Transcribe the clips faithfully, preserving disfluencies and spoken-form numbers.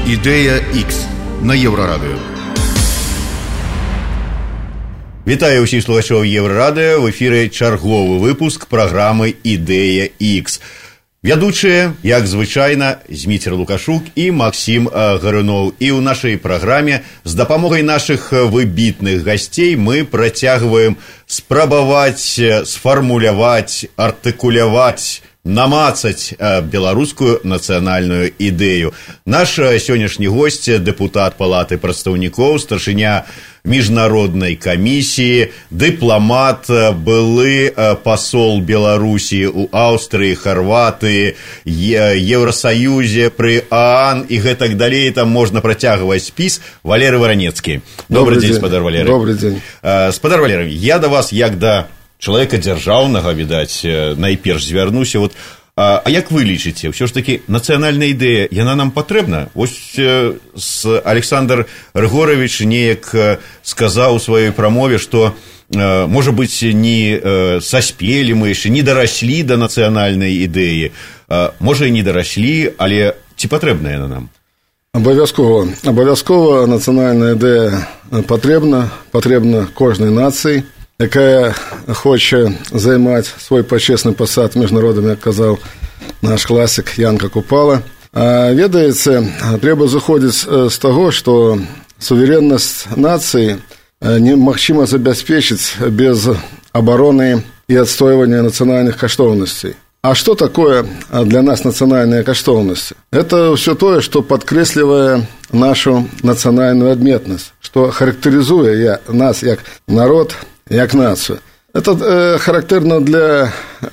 Ідэя Х на Еўрарадыё. Вітаю ўсіх слухачоў Еўрарадыё. В эфіры чарговы выпуск праграмы «Ідэя Х». Вядучыя, як звычайна, Зміцер Лукашук і Максім Гаруноў. І ў нашай праграме з дапамогай нашых выбітных гасцей мы працягваем спрабаваць сфармуляваць, артыкуляваць, намацаць беларускую нацыянальную ідэю. Наш сённяшні госць, дэпутат Палаты прадстаўнікоў, старшыня міжнароднай камісіі, дыпламат, былы пасол Беларусі ў Аўстрыі, Харватыі, Еўрасаюзе, пры ААН і гэтак далей, там можна працягваць спіс. Валерый Варанецкі. Добрый дзень, спадар Валерый. Добрый дзень. Спадар Валерый, я да вас як да чалавека дзяржаўнага, відаць, найперш звярнуся. Вот, а, а як вы лічыце, ўсё ж такі нацыянальная ідэя, яна нам патрэбна? Вось э, с Александр Рыгорович неяк сказаў у сваёй прамове, што, э, можа быць, не э, саспелі мы яшчэ, не дараслі да нацыянальнай ідэі. Э, можа, і не дараслі, але ці патрэбна яна нам? Абавязкова. Абавязкова нацыянальная ідэя патрэбна, патрэбна кожнай нацыі, якая хоча займаць свой пачесны пасад міжнародам, як казаў наш класік Янка Купала. А, ведаеце, трэба заходзіць з таго, што суверэннасць нацыі немагчыма забяспечыць без абароны і адстойвання нацыянальных каштоўнасцей. А што такое для нас нацыянальныя каштоўнасці? Это ўсё тое, што падкрэслівае нашу нацыянальную адметнасць, што характарызуе нас як народ, як нацию. Это э, характерно для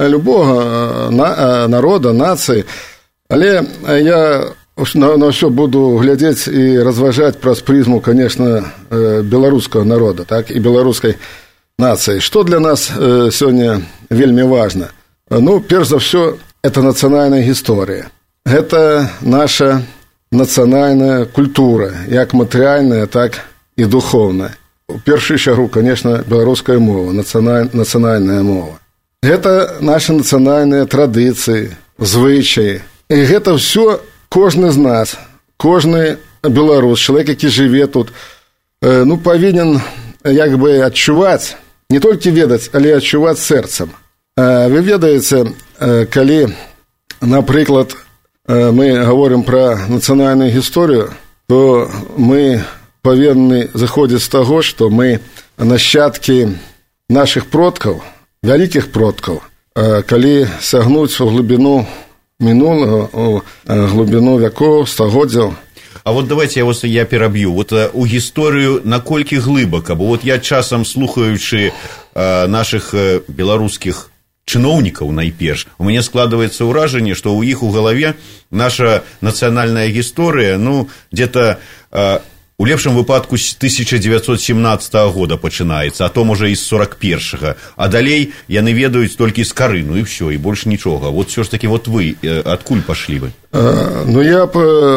любого на, народа, нации, але я на, на все буду глядеть и разважать праз призму, конечно, э, белорусского народа, так, и белорусской нации. Что для нас э, сегодня вельми важно? Ну, перш за все, это национальная история. Это наша национальная культура, як материальная, так и духовная. У першую чаргу, конечно, беларуская мова, нацыяналь... нацыянальная мова. Гэта наши нацыянальныя традыцыі, звычаі. І гэта ўсё кожны з нас, кожны беларус, чалавек, які жыве тут, э, ну, павінен як бы адчуваць, не толькі ведаць, але адчуваць сэрцам. Э, вы ведаеце, э, калі, напрыклад, э, мы гаворым пра нацыянальную гісторыю, то мы павінны заходзіць з таго, што мы нашчадкі нашых продкаў, вялікіх продкаў, калі сягнуць у глыбіну мінулага, у глыбіну вякоў, стагоддзяў. А вот давайте я вас я пераб'ю. Вот у гісторыю наколькі глыбака, бо вот я часам, слухаючы нашых беларускіх чыноўнікаў найперш, у мяне складваецца ўражанне, што ў іх у галаве наша нацыянальная гісторыя, ну, где-то у лепшым выпадку з тысяча дзевяцьсот семнаццатага года пачынаецца, а то, можа, і з сорок першага. А далей яны ведаюць толькі з карыну, і ўсё, і больш нічога. Вот все ж таки, вот вы, адкуль пашлі вы? А, ну, я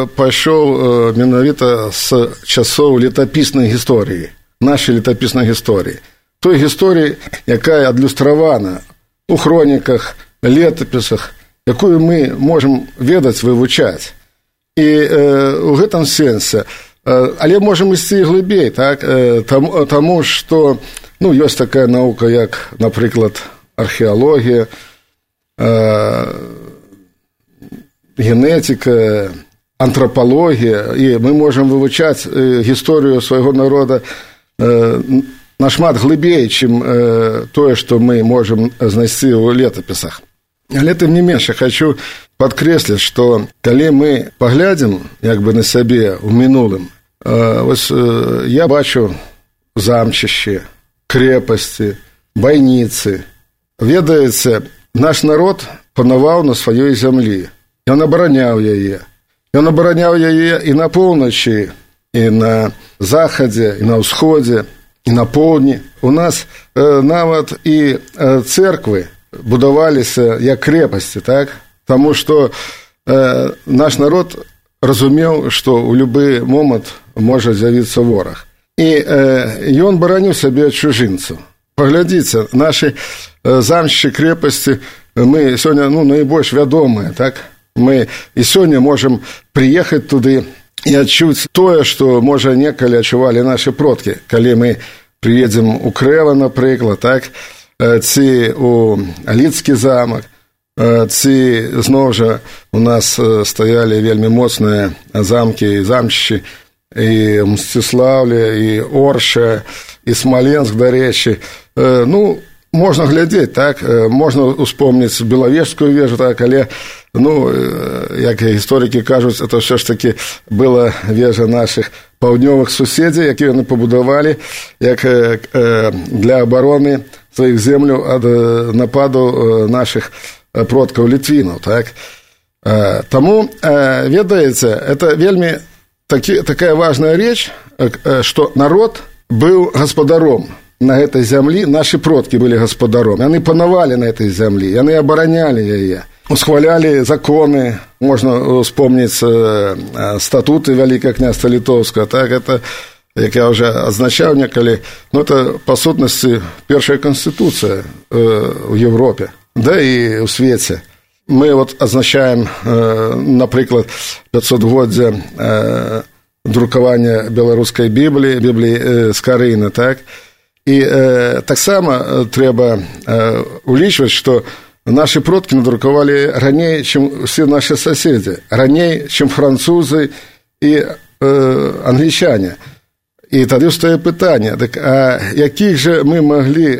пайшоў менавіта з часоў летапіснай гісторыі, нашай летапіснай гісторыі. Той гісторыі, якая адлюстравана у хроніках, летапісах, якую мы можам ведаць, вывучаць. І э, у гэтым сэнсе але можам ісці глыбей, так, таму, таму што, ну, ёсць такая наука, як, напрыклад, археалогія, э, генетика, антрапалогія, і мы можам вывучаць э, гісторыю свайго народа э, нашмат глыбей, чым э, тое, што мы можам знайсці ў летапісах. Але тым не менш, я хочу падкрэсліць, што калі мы паглядзім як бы на сябе ў мінулым, э, вось э, я бачу замчышчы, крэпасці, байніцы. Ведаеце, наш народ панаваў на сваёй зямлі. Ён абараняў яе. Ён абараняў яе і на поўначы, і на захадзе, і на ўсходзе, і на поўдні. У нас э, нават і э, церквы будаваліся як крэпасці, так? Таму што э, наш народ разумеў, што ў любы момант можа з'явіцца вораг. І э, ён бараніў сабе ад чужынцаў. Паглядзіце, нашы э, замчы, крэпасці, мы сёння, ну, найбольш вядомыя, так? Мы і сёння можам прыехаць туды і адчуць тое, што, можа, некалі адчувалі нашы продкі, калі мы прыедзем у Крэва, напрыклад, так, ці у Аліцкі замак, ці, зноў жа, у нас стаялі вельмі моцныя замкі і замчышчы, і Мсціслаўля, і Орша, і Смаленск, дарэчы. Ну, можна глядзець, так, можна успомніць Белавежскую вежу, так, але, ну, як гісторыкі кажуць, это ўсё ж такі была вежа нашых паўднёвых суседзяў, якія яны пабудавалі як для абароны сваіх земляў ад нападу нашых продкаў літвінаў, так. Таму, ведаеце, это вельмі такі, такая важная рэч, што народ быў гаспадаром на гэтай зямлі, нашы продкі былі гаспадаром, яны панавалі на гэтай зямлі, яны абаранялі яе, усхвалялі законы, можна успомніць статуты Вялікага княства Літоўскага, так, это, як я ўжо адзначаў некалі, ну, это, па сутнасці, першая канстытуцыя ў Европе, да і ў свеце. Мы вот адзначаем, напрыклад, пяцьсотгоддзе друкавання беларускай Бібліі, Бібліі з Карыны, так. І э, таксама трэба э, улічваць, што нашы продкі надрукавалі раней, чым усе нашы суседзі, раней, чым французы і э, англічане. І тады ўстае пытанне, так, а якіх жа мы маглі э,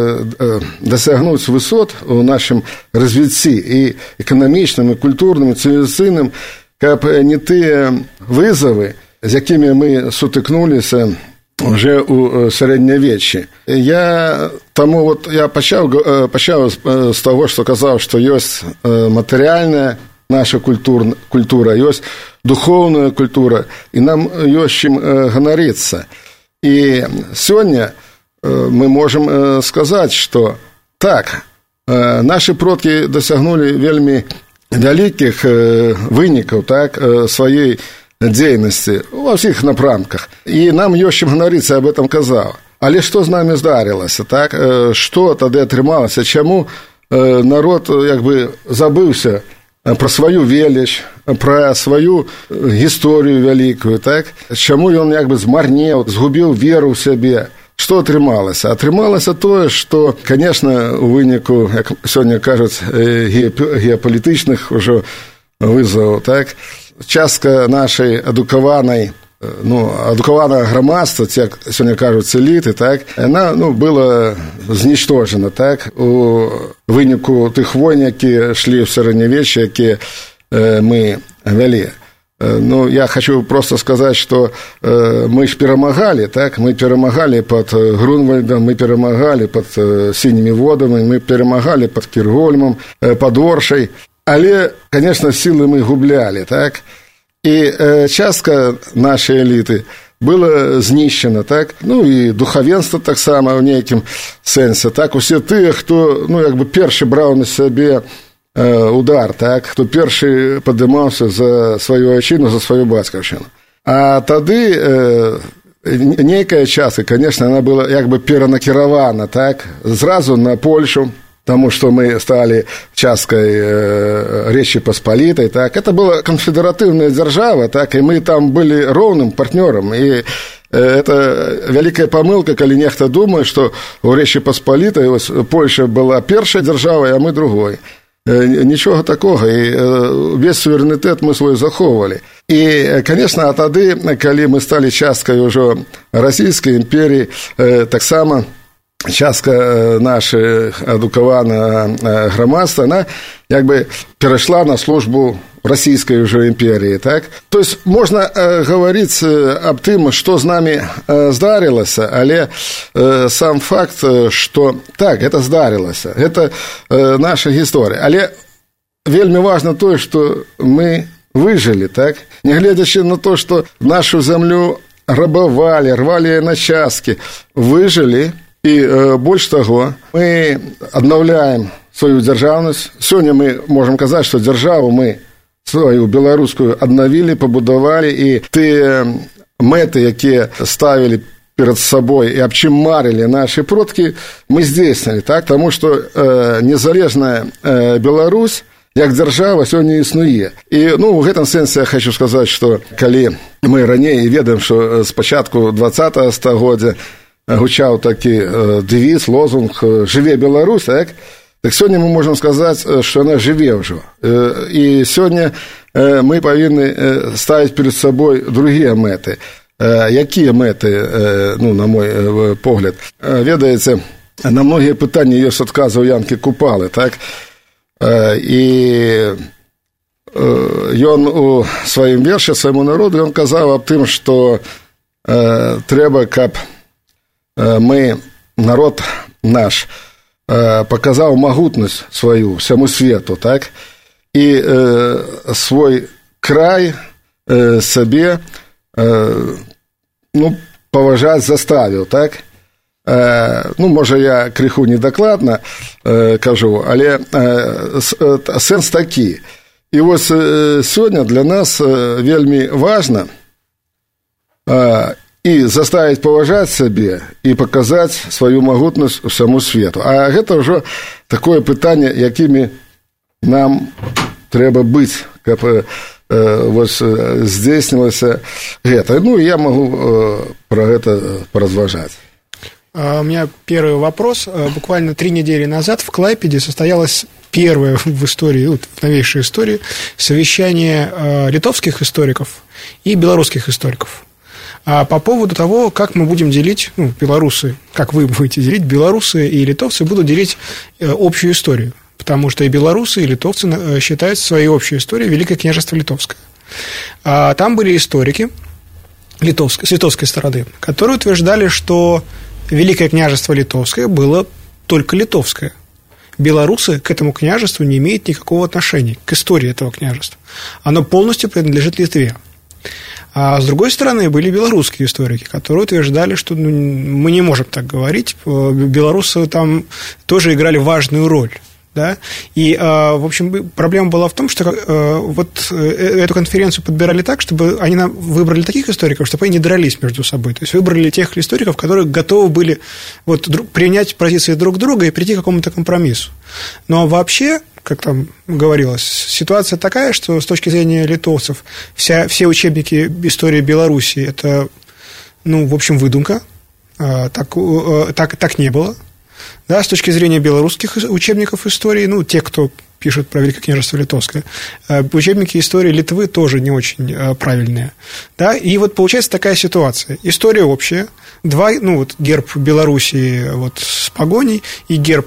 э, дасягнуць высот у нашым развіцці і эканамічным, і культурным, і цывілізацыйным, каб не тыя вызовы, з якімі мы сутыкнуліся уже у сярэднявеччы. Я таму вот я пачаў, пачаў з таго, што казаў, што ёсць матэрыяльная наша культура, культура, ёсць духоўная культура, і нам ёсць чым ганарыцца. І сёння мы можам сказаць, што так, нашы продкі дасягнулі вельмі вялікіх вынікаў, так, сваёй дзейнасці ва ўсіх напрамках. І нам ёсць чым ганарыцца, аб этом казаў. Але што з намі здарылася, так? Што тады атрымалася? Чаму народ як бы забыўся пра сваю веліч, пра сваю гісторыю вялікую, так? Чаму ён як бы змарнеў, згубіў веру ў сябе? Што атрымалася? Атрымалася тое, што, конечно, у выніку, як сёння кажуць, геапалітычных ужо вызоваў, так? Частка нашай адукаванай, ну, адукаванага грамадства, як сёння кажуць, эліты, так, яна, ну, была знішчожана, так, у выніку тых войн, якія шлі ў сярэднявеччы, якія э, мы вялі. Ну, я хочу просто сказаць, што э, мы ж перамагалі, так, мы перамагалі пад Грунвальдам, мы перамагалі пад э, сінімі водамі, мы перамагалі пад Кіргольмам, э, пад Оршай. Але, конечно, силы мы гублялі, так? І э, частка нашай эліты была знішчана, так? Ну, і духавенства таксама ў нейкім сэнсе, так? Усе тыя, хто, ну, як бы першы браў на сябе э, удар, так? Хто першы падымаўся за сваю айчыну, за сваю бацькаўшчыну. А тады э, нейкая частка, конечно, она была як бы перанакіравана, так? Зразу на Польшу, потому что мы стали часткой э, Речи Посполитой, так, это была конфедеративная держава, так, и мы там были ровным партнером, и э, это великая помылка, коли нехто думает, что у Речи Посполитой Польша была первой державой, а мы другой. Э, ничего такого, и э, весь суверенитет мы свой заховывали. И, конечно, от тады, коли мы стали часткой уже Российской империи, э, так само частка наша адукавана грамадства, она як бы перайшла на службу расійскай уже імперіі, так? То есть можна э, гаварыць аб тым, што з намі э, здарылася, але э, сам факт, што так, гэта здарылася, гэта э, наша гісторыя. Але вельмі важна тое, што мы выжылі, так? Нягледзячы на то, што нашу зямлю рабавалі, рвалі на часткі, выжылі. І э, больш таго, мы аднаўляем сваю дзяржаўнасць. Сёння мы можам казаць, што дзяржаву мы сваю беларускую аднавілі, пабудавалі, і тыя мэты, якія ставілі перад сабой і аб чым марылі нашы продкі, мы здзейснілі, так? Таму што э, незалежная э, Беларусь як дзяржава сёння існуе. І ну у гэтым сэнсе я хочу сказаць, што калі мы раней ведаем, што з пачатку двадцатага стагоддзя гучаў такі дэвіз, лозунг «Жыве Беларусь», так? Так сёння мы можам сказаць, што яна жыве ўжо. І сёння мы павінны ставіць перед сабой другія мэты. Якія мэты, ну, на мой погляд? Ведаеце, на многія пытанні ёсць адказы ў Янкі Купалы, так? І ён у сваім вершы свайму народу ён казаў аб тым, што трэба, каб мы, народ наш, паказаў магутнасць сваю всяму свету, так? І свой край сабе, ну, паважаць заставіў, так? Ну, можа, я крыху недакладна э, кажу, але э, сэнс такі. І вось э, сёння для нас э, вельмі важна э, і заставіць паважаць сабе і паказаць сваю магутнасць усяму свету. А гэта ўжо такое пытанне, якімі нам трэба быць, каб э, вось здзейснілася гэта. Ну, я магу э, пра гэта паразважаць. У меня первый вопрос. Буквально три недели назад в Клайпеде состоялось первое в истории, вот, в новейшей истории, совещание литовских историков и белорусских историков по поводу того, как мы будем делить, ну, белорусы, как вы будете делить, белорусы и литовцы будут делить общую историю, потому что и белорусы, и литовцы считают своей общей историей Великое княжество Литовское. Там были историки литовской, с литовской стороны, которые утверждали, что Великое княжество Литовское было только литовское. Белорусы к этому княжеству не имеют никакого отношения, к истории этого княжества. Оно полностью принадлежит Литве. А с другой стороны, были белорусские историки, которые утверждали, что ну, мы не можем так говорить, белорусы там тоже играли важную роль. Да? И, в общем, проблема была в том, что вот эту конференцию подбирали так, чтобы они нам выбрали таких историков, чтобы они не дрались между собой. То есть выбрали тех историков, которые готовы были вот принять позиции друг друга и прийти к какому-то компромиссу. Но вообще, как там говорилось, ситуация такая, что с точки зрения литовцев вся, все учебники истории Беларуси – это, ну, в общем, выдумка. Так, так, так не было. Да, с точки зрения белорусских учебников истории, ну, те, кто пишет про Великое княжество Литовское, учебники истории Литвы тоже не очень правильные. Да, и вот получается такая ситуация. История общая, два, ну, вот герб Белоруссии вот, с погоней и герб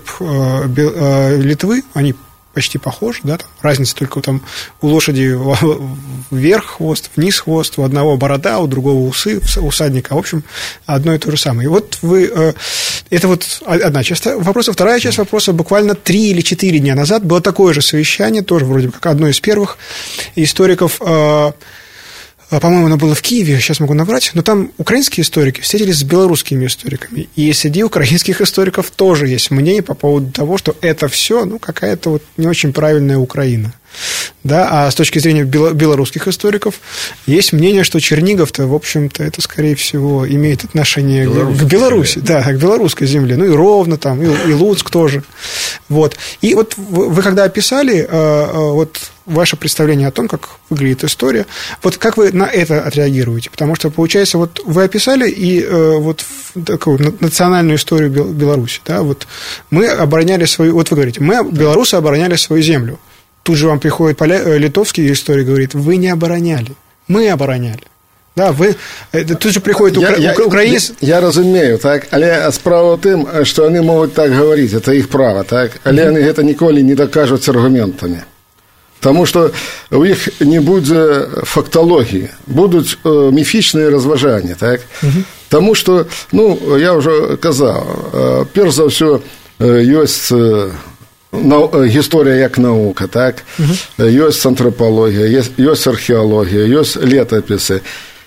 Литвы, они почти похожи, да, там разница только там у лошади вверх хвост, вниз хвост, у одного борода, у другого усы, у всадника, в общем, одно и то же самое. И вот вы, это вот одна часть вопроса. Вторая часть вопроса, буквально три или четыре дня назад было такое же совещание, тоже вроде как одно из первых историков, по-моему, оно было в Киеве, сейчас могу набрать, но там украинские историки встретились с белорусскими историками, и среди украинских историков тоже есть мнение по поводу того, что это все, ну, какая-то вот не очень правильная Украина. Да, а с точки зрения белорусских историков есть мнение, что Чернигов-то, в общем-то, это, скорее всего, имеет отношение к Беларуси, да, к белорусской земле, ну и Ровно там, и, и Луцк тоже. Вот. И вот вы, вы когда описали вот ваше представление о том, как выглядит история, вот как вы на это отреагируете? Потому что, получается, вот вы описали и вот такую национальную историю Беларуси, да, вот мы обороняли свою, вот вы говорите, мы, белорусы, обороняли свою землю. Тут же вам приходит поля... литовский историк, говорит, вы не обороняли, мы обороняли. Да, вы... Тут же приходит укра... я, украинец... Я, я разумею, так, але справа в тым, што яны могуць так гаварыць, это іх права, так, але яны гэта ніколі не дакажуць аргументамі. Таму што у іх не будзе факталогіі, будуць э, міфічныя разважанні, так? Uh-huh. Таму што, ну, я ўжо казаў, э, перш за ўсё э, ёсць... Э, гісторыя як наука, так? Uh-huh. Ёсць антропалогія, ёсць археалогія, ёсць летапісы.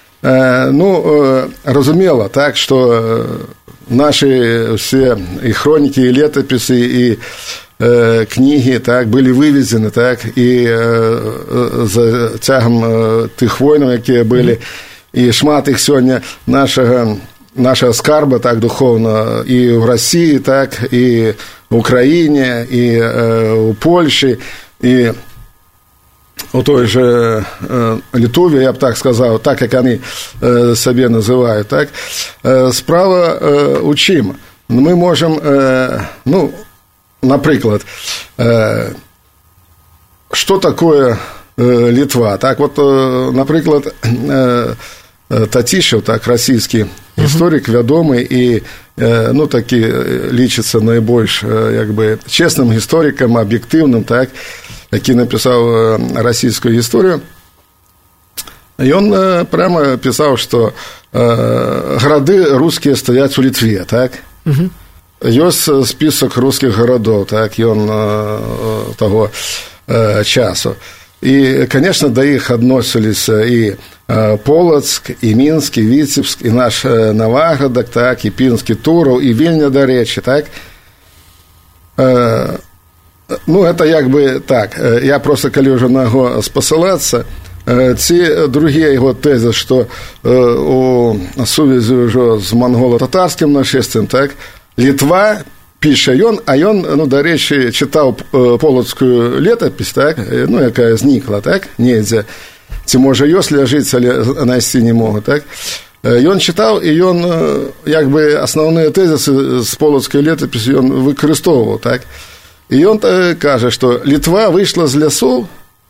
Ну, разумела, так, што нашы ўсе і хронікі, і летапісы, і э, кнігі, так, былі выведзены, так, і э, за цягам э, тых войнаў, якія былі, uh-huh. і шмат іх сёння нашага наша скарба, так, духовна, і ў Расіі, так, і ў Украіне, і э, ў Польшы, і у той же Літове, я б так сказав, так, як вони себе називають, так, справа у чим? Ми можемо, ну, наприклад, що таке Литва? Так, от, наприклад, Татішев, так, російський історик, відомий і, ну, таки, лічиться найбільш, якби, чесним істориком, об'єктивним, так, який написав російську історію. І він прямо писав, що городи русські стоять у Литві, так? Угу. Есть список русских городов, так, и он того часу. И, конечно, до их относились и Полоцк, и Минск, и Витебск, и наш Новогродок, так, и Пинский Туров, и Вильня, до речі, так. Ну, это якби так, я просто, коли вже на його спосилатися, ці другі його тези, що у сувязі вже з монголо-татарським нашествием, так, Литва, пише він, а він, ну, до речі, читав Полоцьку літопись, так, ну, яка зникла, так, недзе, ці, може, її ляжить, але знайти не можу, так. Він читав, і він, якби, основні тезиси з Полоцької літописі він використовував, так. І він каже, що Литва вийшла з лісів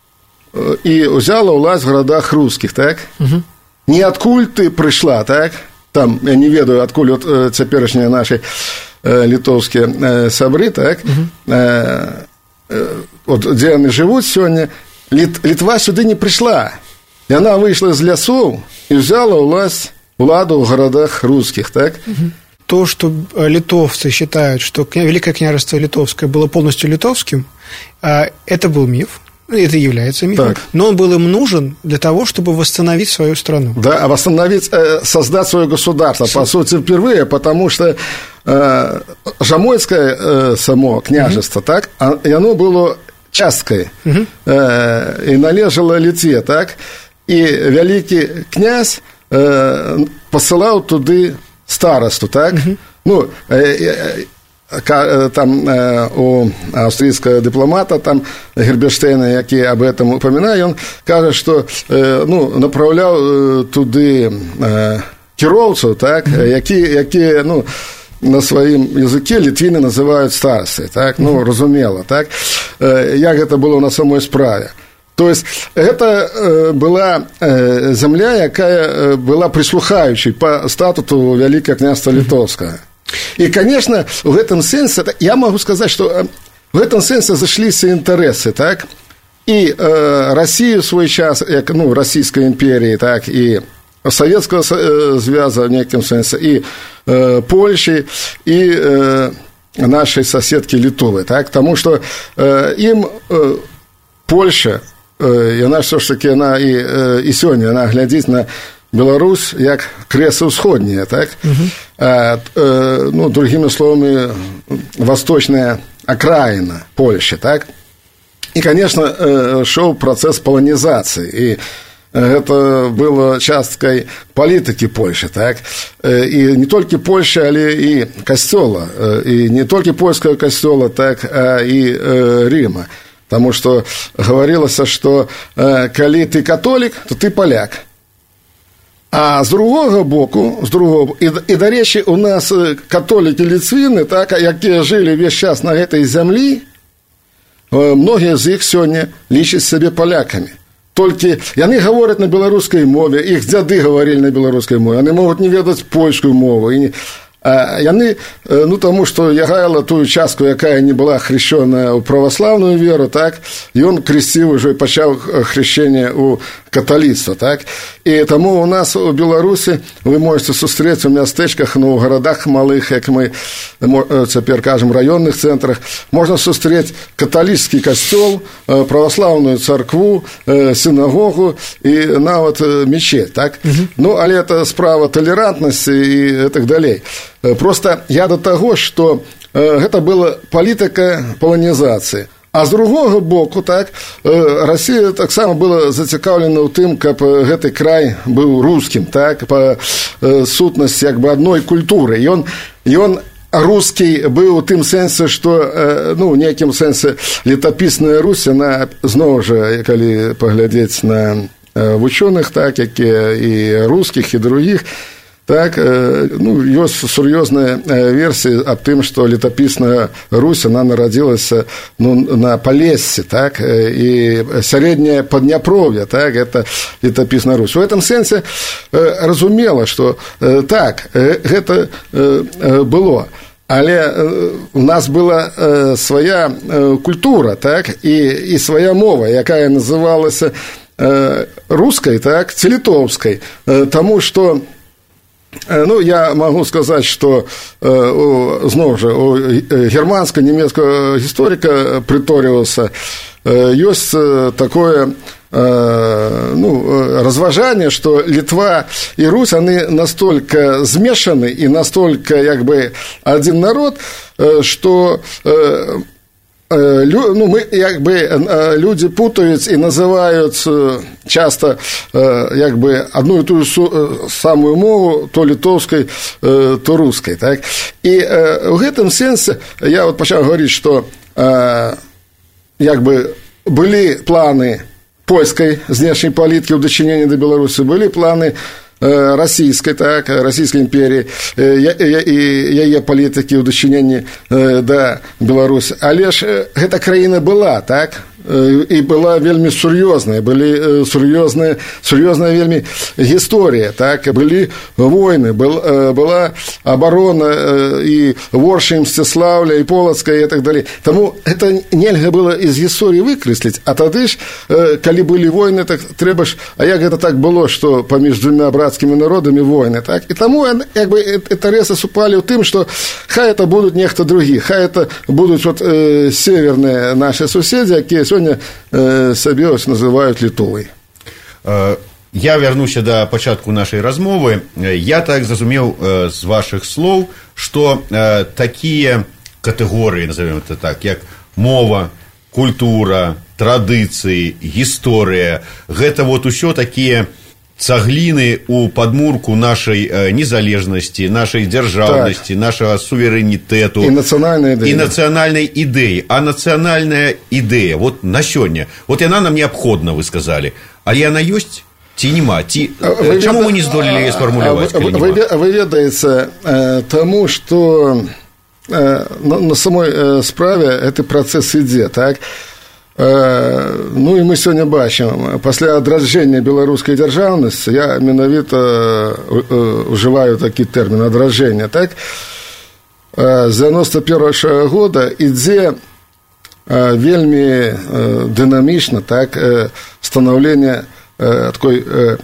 і взяла власть в городах русских, так. Угу. Не откуль ти прийшла, так. Там, я не ведаю, откуль от теперішні наші э, литовські э, сябри, так, угу. э, э, от де вони живуть сьогодні, Лит, Литва сюди не прийшла. І вона вийшла з лісів і взяла власть, владу в городах русских, так. Угу. То, что литовцы считают, что Великое княжество Литовское было полностью литовским, это был миф. Это является мифом, так. Но он был им нужен для того, чтобы восстановить свою страну. Да, восстановить, создать свое государство, по сути, впервые, потому что э, Жамойское э, само княжество, угу. так, и оно было часткой, угу. э, и належало Литве, так, и великий князь э, посылал туди старосту, так, угу. ну, э, там у австрійського дипломата, там Герберштейна, який об этом упоминає, він каже, що, ну, направляв туди кіровців, так, mm-hmm. які, які, ну, на своїм язикі літвіни називають старости, так, ну, mm-hmm. розуміло, так, як це було на самій справі. Тобто, це була земля, яка була прислухаючою по статуту Великого княжества Литовського. И, конечно, в этом сенсе, я могу сказать, что в этом сенсе зашлись интересы, так, и э, России в свой час, як, ну, Российской империи, так, и Советского Союза в неком сенсе, и э, Польши, и э, нашей соседки Литвы, так, потому что э, им э, Польша, э, и она все ж таки, она и, э, и сегодня, она глядит на Беларусь як кресло усходнее, так? Угу. А, э, ну, другими словами, восточная окраина Польши, так? И, конечно, э, шел процесс полонизации, и это было часткой политики Польши, так? И не только Польши, але и костела, и не только польского костела, так, а и э, Рима. Потому что говорилось, что э, коли ты католик, то ты поляк. А з другого боку, з другого, і, і до речі, у нас католики-литвини, так, які жили весь час на цій землі, многі з їх сьогодні лічать себе поляками. Тільки вони говорять на білоруській мові, їх дяди говорили на білоруській мові, вони можуть не ведати польську мову. І вони, ну, тому що Ягайло ту частку, яка не була хрещена у православну віру, так, і він крестив уже, почав хрещення у католицтво, так, і тому у нас у Білорусі ви можете зустріти в містечках, ну, у городах малих, як ми тепер кажемо, районних центрах, можна зустріти католицький костел, православну церкву, синагогу і навіть мечеть, так, угу. Ну, але це справа толерантності і так далі. Просто я до того, що гэта была палітика полонізації. А з другого боку, так, Росія так само була зацікавлена ў тым, каб гэты край быў рускім, так, па сутнасці як бы адной культуры. І он, і он русский быў у тым сэнсе, што ну, у нейкім сэнсе летапісная Русь, яна зноў жа, калі паглядзець на вучоных, так, якія і рускіх, і другіх, так, ну, ёсць сур'ёзныя версіі аб тым, што летапісная Русь, она нарадзілася ну, на Палессі, так, і сярэдняе Падняпров'е, так, это летапісная Русь. У гэтым сэнсе разумела, што так, гэта было. Але у нас была свая культура, так, і, і свая мова, якая называлася рускай, так, ці літоўскай, таму што ну, я могу сказать, что зноў жа у германска-нямецкага гісторыка Преториуса ёсць такое ну, разважанне, что Литва и Русь, они настолько змешаны и настолько, как бы, один народ, что ну, мы, как бы, люди путают и называют часто, как бы, одну и ту же самую мову, то литовской, то русской, так? И в этом сенсе я вот начал говорить, что, как бы, были планы польской знешней политики в дачыненні до Беларуси, были планы российской, так, Российской империи и яе палітыкі ў дачыненні да Беларуси. Але ж гэта краіна была, так, і была вельмі сур'ёзная, былі сур'ёзная, сур'ёзная вельмі гісторыя, так, былі войны, был, была оборона і Ворши, і Мстиславля, і Полацка, і так далее. Таму гэта нельга было из гісторыі выкрэсліць, а тады ж, калі былі войны, так трэба ж, а як гэта так было, што паміж двумя братскімі народамі войны, так, і таму, як бы, інтарэсы супалі ў тым, што хай это будуць нехта другі, хай это будуць вот э, северныя нашы суседзі, якія сёння э, сабе называюць Літовай. Я вярнуся да пачатку нашай размовы. Я так зразумеў з вашых слоў, што такія катэгорыі, назовем это так, як мова, культура, традыцыі, гісторыя, гэта вот усё такія цагліны у падмурку нашай незалежнасці, нашай дзяржаўнасці, так, нашага суверэнітэту і нацыянальнай ідэі. І нацыянальнай ідэі. А нацыянальная ідэя, вот на сёння, вот яна нам неабходна, вы сказалі, але яна ёсць ці нема? Ці... Чаму мы не здолелі яе сфармуляваць, калі нема? Вы, вы ведаеце, таму, што на, на самой справе гэты працэс ідзе, так? Ну і мы сёння бачым, пасля адраджэння беларускай дзяржаўнасці, я менавіта ўжываю такі тэрмін адраджэння, так, з дзяўяносто першага года ідзе вельмі дынамічна, так, станаўленне такой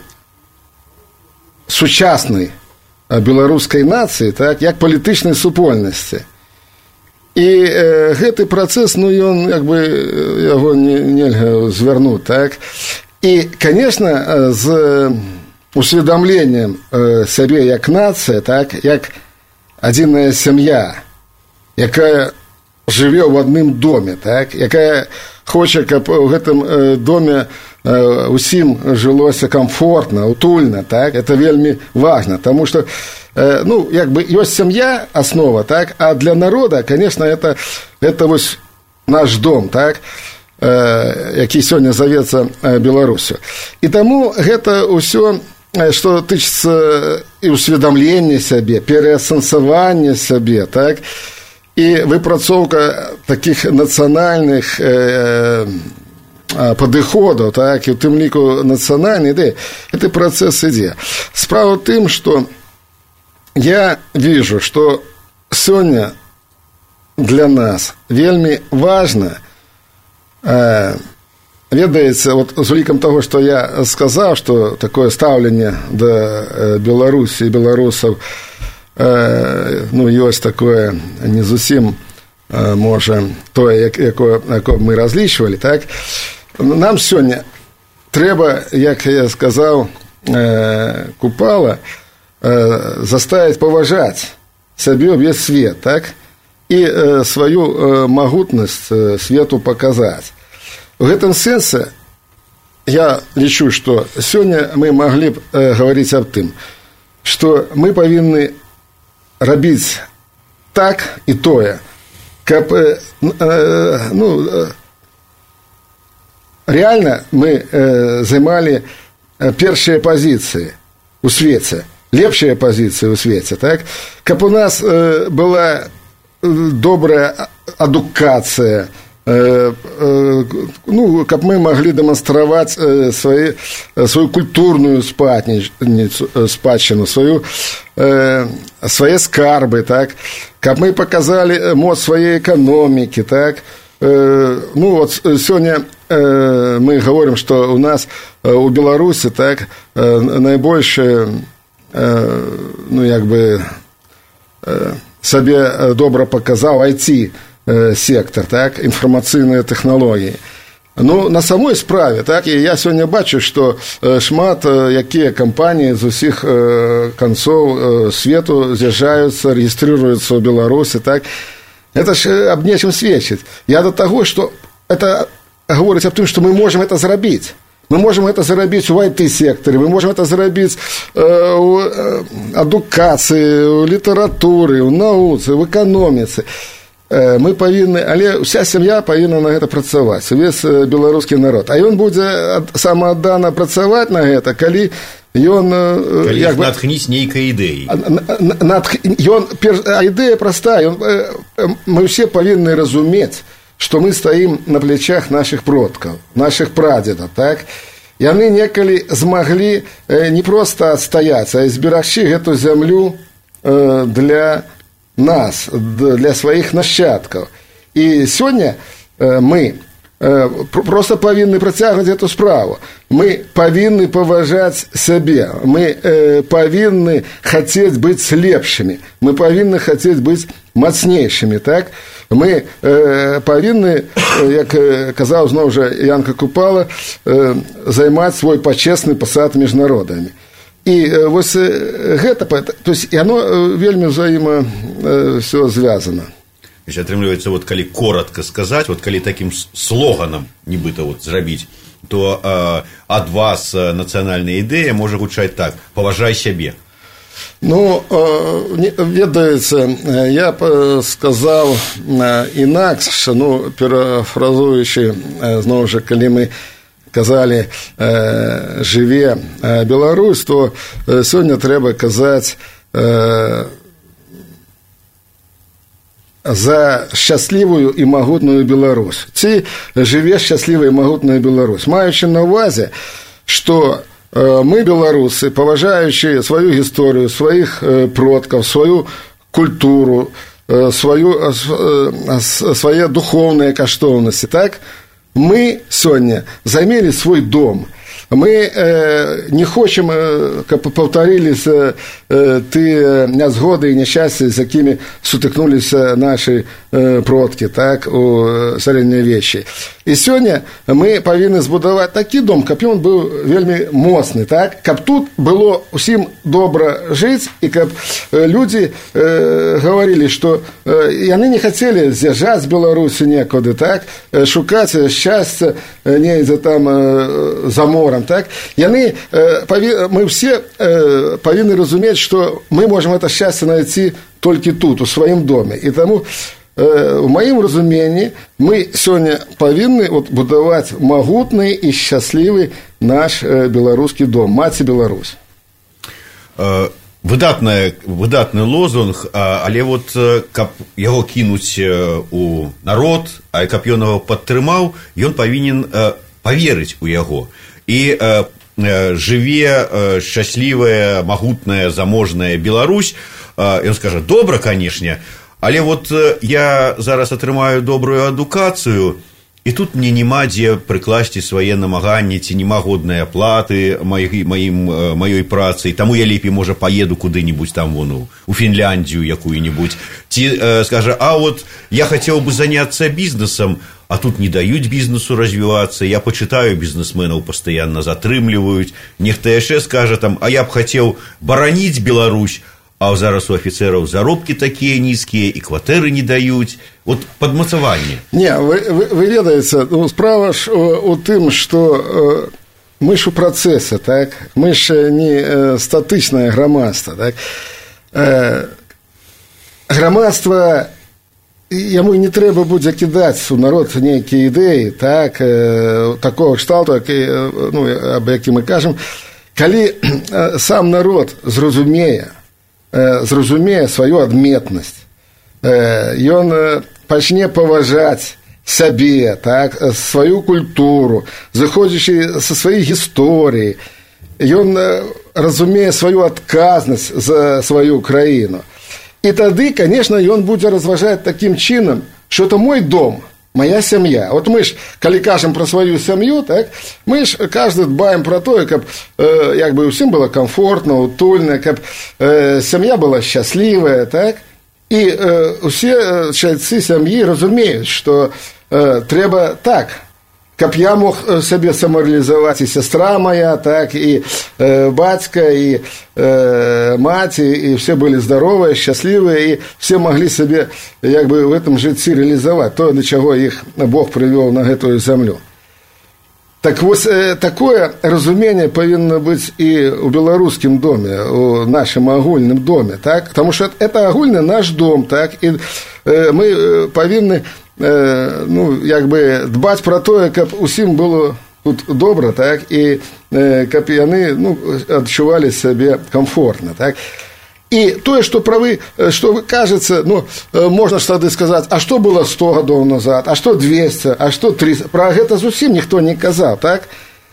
сучаснай беларускай нацыі, так, як палітычнай супольнасці. І э, гэты працэс, ну, ён, як бы, яго не, нельга звярнуць, так? І, конечно, з усведамленнем э, сябе як нацыя, так, як адзіная сям'я, якая жыве ў адным доме, так, якая хоча, каб у гэтым э, доме э, усім жылося комфортна, утульна, так, это вельмі важна, таму што ну, як бы, ёсць сям'я, основа, так, а для народа, конечно, это, это вось наш дом, так, э, які сёння завецца Беларусю. І таму гэта ўсё, што тычыцца і ўсведамлення сябе, пераасэнсавання сябе, так, і выпрацоўка такіх нацыянальных э, падыходаў, так, і ў тым ліку нацыянальнай ідэі, гэты працэс ідзе. Справа ў тым, што я вижу, что сегодня для нас вельми важно, э, ведаецца, вот з улікам того, что я сказал, что такое ставленне до Беларусі і беларусаў, э, ну, ёсць такое не зусім, э, можа, тое, якое, якое мы разлічвалі, так, нам сёння трэба, як я сказал, э, Купала, заставить поважать себе весь свет, так, и э, свою э, могутность э, свету показать. В этом сенсе я лічу, что сегодня мы могли бы э, говорить об том, что мы повинны робить так і тое, каб ну, реально мы займалі першыя пазіцыі у свеце, лепшыя пазіцыі ў свеце, так? Каб у нас была добрая адукацыя, ну, каб мы маглі дэманстраваць свае, сваю культурную спадчыну, сваю, свае скарбы, так? Каб мы паказалі моц сваёй эканомікі, так? Ну, вот сёння мы говорим, што у нас у Беларусі, так, найбольшае, ну, як бы, сабе добра паказаў ай ти сектор, так, інфармацыйныя тэхналогіі. Ну, на самой справе, так, і я сёння бачу, што шмат якія кампаніі з усіх канцоў свету з'язджаюцца, рэгістрыруюцца ў Беларусі, так. Это ж аб нечым сведчыць. Я до таго, што это говорыць аб тым, што мы можам это зрабіць. Мы можам это зарабіць у ай ти-сектары, мы можам это зарабіць у адукацыі, у літаратуры, у навуцы, в эканоміцы. Мы павінны, але ўся сям'я павінна на гэта працаваць, увесь беларускі народ. А ён будзе самааддана працаваць на гэта, калі ён... Калі як бы натхніць нейкай ідэі. Ён, ідэя простая, ён, мы ўсе павінны разумець, што мы стаім на плечах нашых продкаў, нашых прадзедаў, так? Яны некалі змаглі не проста адстаяць, а зберагчы гэту зямлю для нас, для сваіх нашчадкаў. І сёння мы просто павінны працягваць эту справу. Мы павінны паважаць сябе, мы павінны хацець быць лепшымі, мы павінны хацець быць мацнейшымі, так? Мы э, павінны, як казаў зноў жа Янка Купала, э, займаць свой пачесны пасад між народамі. І э, вось э, гэта, то есть яно вельмі взаіма э, все звязана. Значит, атрымліваецца, вот калі коротко сказаць, вот калі такім слоганам нібыта вот зрабіць, то э, ад вас нацыянальная ідэя можа гучаць так: паважай сябе. Ну, ведаеце, я б сказаў інакш, ну, парафразуючы, зноў жа, калі мы казалі «жыве Беларусь», то сёння трэба казаць за шчаслівую і магутную Беларусь. Ці жыве шчаслівая і магутная Беларусь, маючы на ўвазе, што мы, беларусы, паважаючы сваю гісторыю, сваіх продкаў, сваю культуру, сваю, свае духоўныя каштоўнасці, так, мы сёння займелі свой дом. Мы э, не хочам, э, каб паўтарыліся э, тыя нязгоды і няшчасці, з якімі сутыкнуліся нашы э, продкі, так, у сярэднявеччы. І сёння мы павінны збудаваць такі дом, каб ён быў вельмі моцны, так, каб тут было ўсім добра жыць, і каб людзі э, гаварылі, што э, яны не хацелі з'язджаць з Беларусі некуды, так, шукаць шчасця недзе там э, за морам. Так? Яны, э, мы все э, павінны разумець, што мы можам это шчасце знайсці толькі тут, у сваім доме. І таму, э, у маім разуменні, мы сёння павінны вот, будаваць магутны і шчаслівы наш э, беларускі дом, маці Беларусь. Э, выдатная, выдатны лозунг, але вот каб яго кінуць у народ, а каб ён яго падтрымаў, ён павінен э, паверыць у яго. І э, э, жыве э, шчаслівая, магутная, заможная Беларусь, э, ён скажа: добра, канешне, але вот э, я зараз атрымаю добрую адукацыю, і тут мне няма дзе прыкласці свае намаганні, ці няма годнай аплаты маім, э, маёй працы, таму я лепей, можа, паеду куды-нибудь там, вон, у Фінляндію якую-нибудь, ці э, скажа: а вот я хацеў бы заняцца бізнесам, а тут не даюць бізнесу развівацца, я пачытаю, бізнесменаў пастаянна затрымліваюць, нехта яшчэ скажа там: а я б хацеў бараніць Беларусь, а зараз у афіцэраў заробкі такія нізкія, і кватэры не даюць. Вот падмацаванне. Не, вы, вы, вы ведаеце, ну, справа ж у, у тым, што э, мы ж у працэсе, так? Мы ж не э, статычнае грамадства, так? Э, грамадства яму не трэба будзе кідаць у народ нейкія ідэі, так, такого кшталту, ну, аб якім мы кажам, калі сам народ зразумее, зразумее сваю адметнасць, ён пачне паважаць сябе, так, сваю культуру, зыходзячы са сваёй гісторыі, ён разумее сваю адказнасць за сваю краіну. І тады, конечно, ён будзе разважаць такім чынам, что это мой дом, моя сям'я. Вот мы ж, калі кажам про сваю сям'ю, так, мы ж каждый дбаем про тое, каб э, як бы усім было комфортно, утульна, каб э, сям'я была счаслівая, так, і э, усе чальцы сям'і разумеюць, что э, трэба так, каб я мог сабе самарэалізаваць і сястра моя, так, і э, бацька, і э, маці, і все былі здаровыя, шчаслівыя, і все маглі сабе як бы в этом жыцці рэалізаваць то, для чаго іх Бог прывёў на гэтую зямлю. Так вось э, такое разуменне павінна быць і ў беларускім доме, у нашым агульным доме, так, потому что это агульны наш дом, так, і э, мы павінны ну, як бы дбаць пра тое, каб усім было тут добра, так, і каб яны, ну, адчувалі сябе комфортна, так. І тое, што правы, што кажется, ну, можна ж тады сказаць, а што было сто гадоў назад, а што двесце, а што трыста, пра гэта зусім ніхто не казаў, так.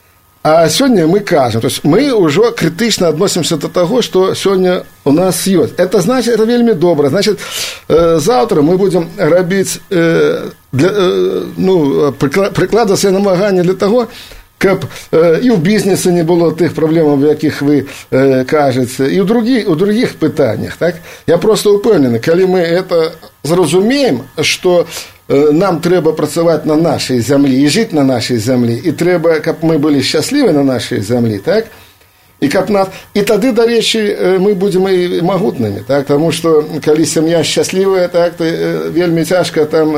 А сёння мы кажам, то есть мы ўжо крытычна адносімся да таго, што сёння у нас ёсць. Это значит, это вельмі добра. Значит, э, заўтра мы будзем рабіць э, для, э, ну, прыкладаць свае намаганні для таго, каб э, і ў бізнесе не было тых праблемаў, якіх вы э, кажаце, і ў другі, ў другіх пытаннях, так? Я просто упэўнены, калі мы это зразумеем, што нам трэба працаваць на нашай зямлі і жыць на нашай зямлі, і трэба, каб мы былі шчаслівы на нашай зямлі, так? І каб нас... І тады, дарэчы, мы будзем і магутнымі, так? Таму што калі сям'я шчаслівая, так, то вельмі цяжка там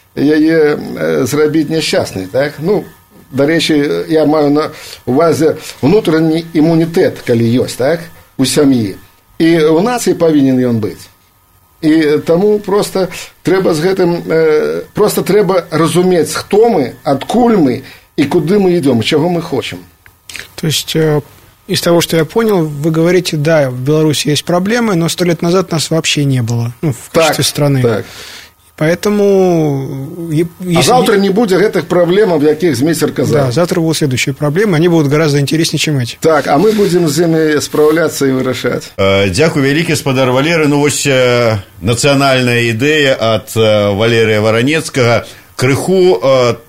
яе зрабіць няшчаснай, так? Ну, дарэчы, я маю на увазе внутренні імунітэт, калі ёсць, так, у сям'і. І у нацыі павінен ён быць. І таму просто трэба з гэтым, э, просто трэба разумець, хто мы, адкуль мы і куды мы идем, чего мы хотим. То есть, э, из того, что я понял, вы говорите, да, в Беларуси есть проблемы, но сто лет назад нас вообще не было, ну, в качестве так, страны. Так. Поэтому... Если... А завтра не будет этих проблем, в яких Змейстер казал. Да, завтра будут следующие проблемы, они будут гораздо интереснее, чем эти. Так, а мы будем с ними справляться и вырашать. Дякую вялікі, спадар Валеры. Ну, вось нацыянальная ідэя ад Валерыя Варанецкага крыху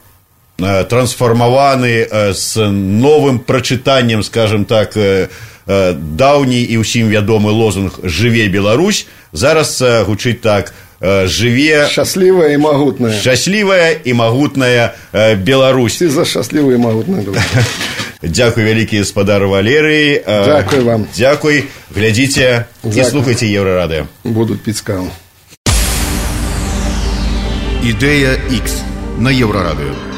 трансфармаваны з новым прачытаннем, скажем так, даўні і ўсім вядомы лозунг «Жыве Беларусь». Зараз гучыць так: жыве... Счастливая и могутная. Счастливая и могутная Беларусь. Ты за счастливую и могутную Беларусь. Дякую вялікі, спадар Валерый. Дякую вам. Дякуй. Глядзіце і слухайце Еўрарадыё. Будут пить каву. Ідэя Х на Еўрарадыё.